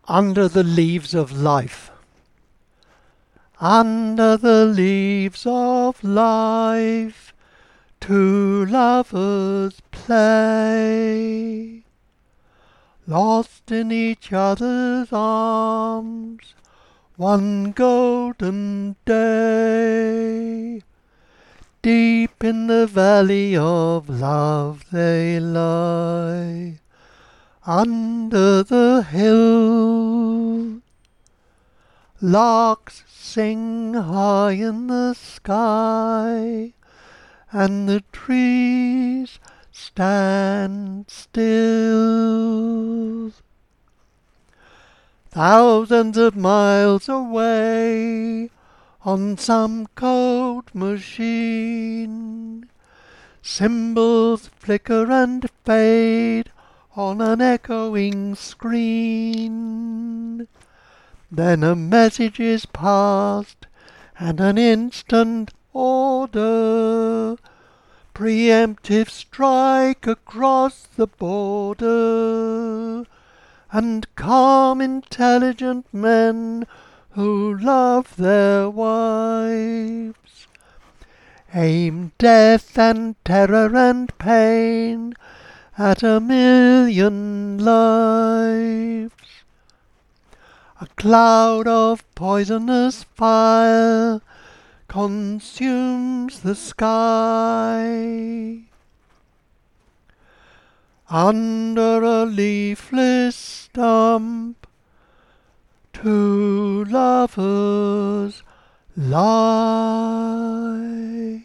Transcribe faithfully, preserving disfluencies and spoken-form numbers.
Under the Leaves of Life. Under the leaves of life, two lovers play, lost in each other's arms, one golden day. Deep in the valley of love they lie, under the hill. Larks sing high in the sky, and the trees stand still. Thousands of miles away, on some cold machine, symbols flicker and fade on an echoing screen. Then a message is passed, and an instant order, preemptive strike across the border, and calm intelligent men who love their wives aim death and terror and pain at a million lives. A cloud of poisonous fire consumes the sky. Under a leafless stump, two lovers lie.